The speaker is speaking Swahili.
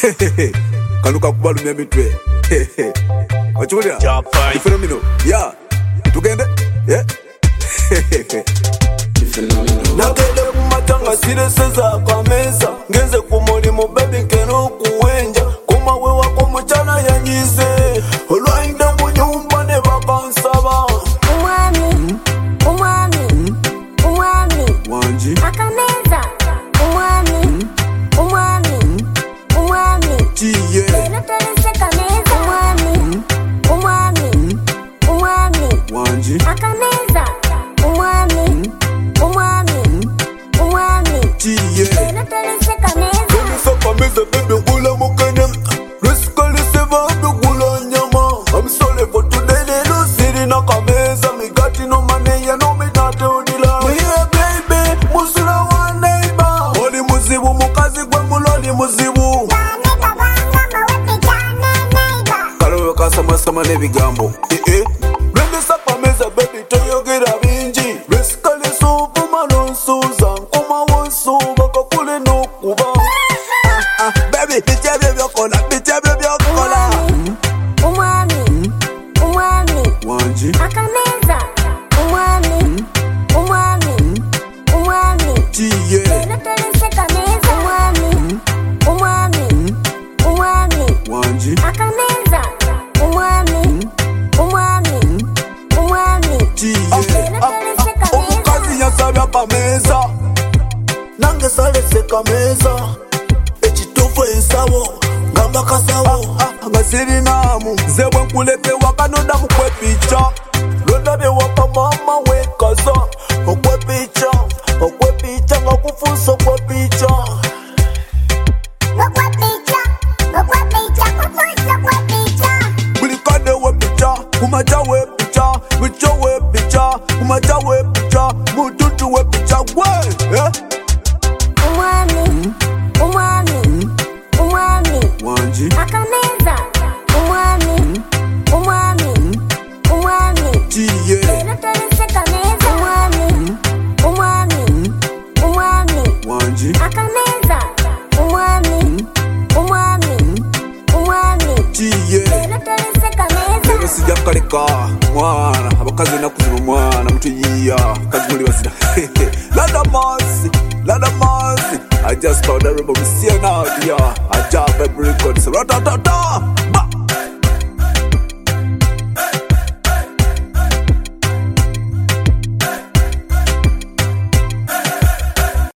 Kanuka kubalu mitwe. Wachulia Japai phenomenal. Yeah. Tugende? Yeah. Nakele kumatanga sire seza kwa meza. Ngeze kumuli mubaby keno kuwenja. Kuma wewa kumuchana yanyize. Olwainda munyumba ne bakansaba. Umwami Wanji akameza. Umwami Chiye Naterese kameza. Umwami Wanji akameza. Umwami Chiye Naterese kameza. Kemi saka meza baby gula mukene. Riskali seva baby gula nyama. I'm sorry for today lelo siri na kameza. Migati no money ya no me date udila. Yeah baby musula wa neighbor. Oli muzibu mukazi gwe muloli muzibu. Kalowe kasama nebigambo. Rende saka meza baby toyogera bingi. Riskali sufu manonsuza. Nkuma wonsu bakakule no kuba. Baby, bitebe byokola. Umwami Wanji akameza. Umwami Chiye Naterese kameza. Umwami Wanji akameza. Umwami Chiye Naterese kameza. Omukazi yasabya kameza nange salese kameza ekitufu ensabo ngamba kasawo nga sirinamu nze bwe nkulete wakanoda mukwepica londabye waka mama wekaza okwepica nga kufunsa okwepica buli kade wepica kumaca wepica muco wepica kumaca wepica mututu wepica gwe Umwami Wanji akameza. Umwami Chiye Naterese kameza. Umwami Wanji akameza. Umwami Chiye Naterese kameza. Lero sijja kaleka mwana abakazi nakuzima mwana mutuyiya kazi muli basira Lada Masi I just found a rebel Messiah now, yeah. I jump every record, so ratatata.